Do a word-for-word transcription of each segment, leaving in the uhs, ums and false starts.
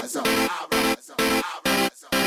rise up, I rise up, I rise up,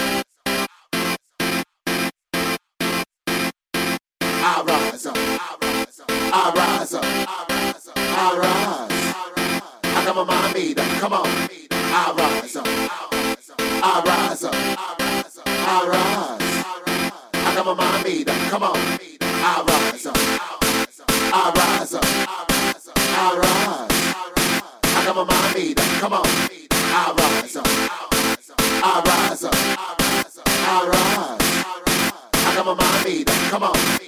I rise up, I rise up, I rise up, I rise up, I rise. I got my mind made up, come on. I rise up, I rise up, I rise up, I rise. I got my mind made up, come on. I rise up, I rise up, I rise. I got my mind made up, come on. I rise up, I rise up, I rise. I got my mind made up, come on.